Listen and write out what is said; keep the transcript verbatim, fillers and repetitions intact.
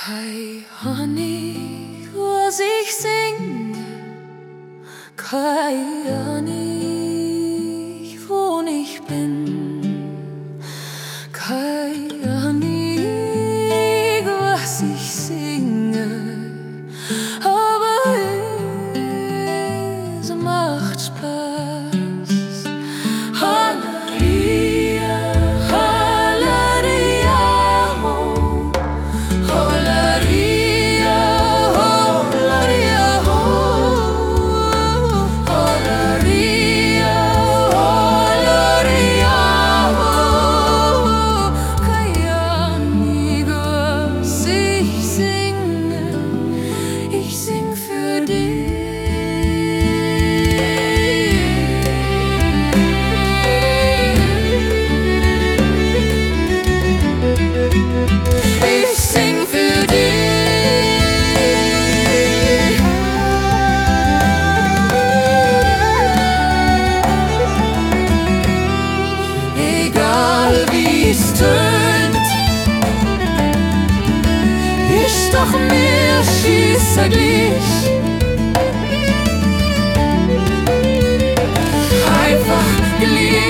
Keine Ahnung, was ich singe, keine Ahnung, wo ich bin, keine Ahnung, was ich singe, aber es macht Spaß. Halleluja, Halleluja, ho, Halleluja, Halleluja, ho, Halleluja, Halleluja, ho. Keine Ahnung, was ich singe, ich sing für dich. Ich sing für dich. Egal wie's tönt, ist doch mir schießerlich. Einfach gleich